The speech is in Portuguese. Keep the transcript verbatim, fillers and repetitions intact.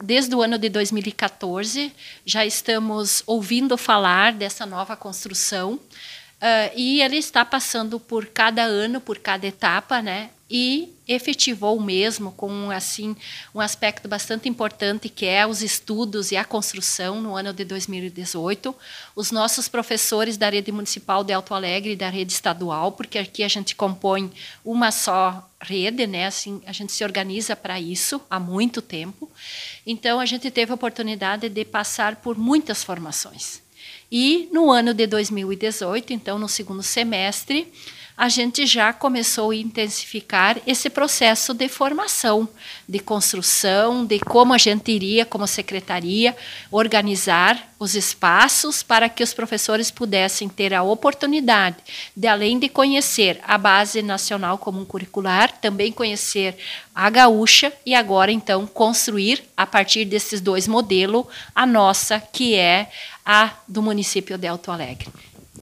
desde o ano de dois mil e quatorze, já estamos ouvindo falar dessa nova construção, uh, e ele está passando por cada ano, por cada etapa, né? E efetivou mesmo com assim um aspecto bastante importante, que é os estudos e a construção no ano de dois mil e dezoito. Os nossos professores da rede municipal de Alto Alegre e da rede estadual, porque aqui a gente compõe uma só rede, né? Assim, a gente se organiza para isso há muito tempo. Então, a gente teve a oportunidade de passar por muitas formações. E no ano de dois mil e dezoito, então, no segundo semestre, a gente já começou a intensificar esse processo de formação, de construção, de como a gente iria, como secretaria, organizar os espaços para que os professores pudessem ter a oportunidade de, além de conhecer a Base Nacional Comum Curricular, também conhecer a gaúcha e agora, então, construir, a partir desses dois modelos, a nossa, que é a do município de Alto Alegre.